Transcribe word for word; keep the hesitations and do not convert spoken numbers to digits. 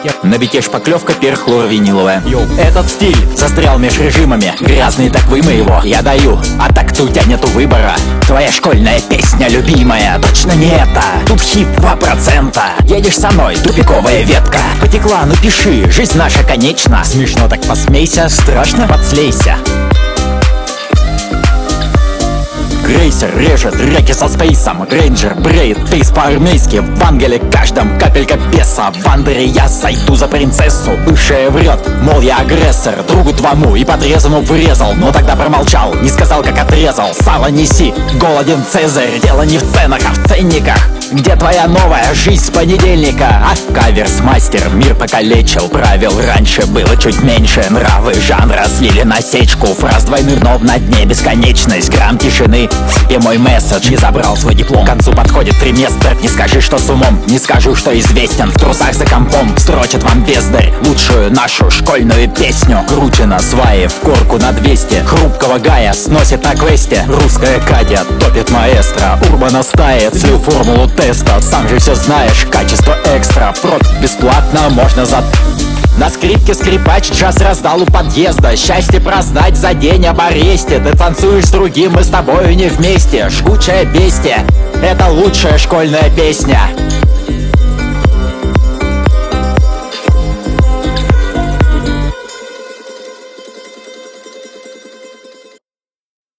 На бите шпаклевка перхлорвиниловая. Этот стиль застрял меж режимами. Грязный, так вымой его. Я даю, а так у тебя нету выбора. Твоя школьная песня любимая, точно не это. Тут хит два процента. Едешь со мной, тупиковая ветка. Потекла, ну пиши, жизнь наша конечна. Смешно так посмейся, страшно подслейся. Грейсер режет реки со спейсом. Рейнджер бреет фейс по-армейски. В ангеле каждом капелька беса. В Андере я сойду за принцессу. Бывшая врет, мол я агрессор. Другу твому и подрезану врезал. Но тогда промолчал, не сказал как отрезал. Сало неси, голоден Цезарь. Дело не в ценах, а в ценниках. Где твоя новая жизнь с понедельника? А каверс-мастер мир покалечил. Правил раньше было чуть меньше. Нравы жанра слили насечку. Фраз двойных днов на дне бесконечность. Грамм тишины и мой месседж. И забрал свой диплом. К концу подходит триместр. Не скажи, что с умом, не скажу, что известен. В трусах за компом строчит вам бездарь лучшую нашу школьную песню. Кручено сваи в корку на двести. Хрупкого Гая сносит на квесте. Русская Катя топит маэстро. Урбана стает, слил формулу теста. Сам же все знаешь, качество экстра. Прот бесплатно можно за... На скрипке скрипач джаз раздал у подъезда. Счастье прознать за день об аресте. Ты танцуешь с другим, мы с тобою не вместе. Жгучее бестия — это лучшая школьная песня.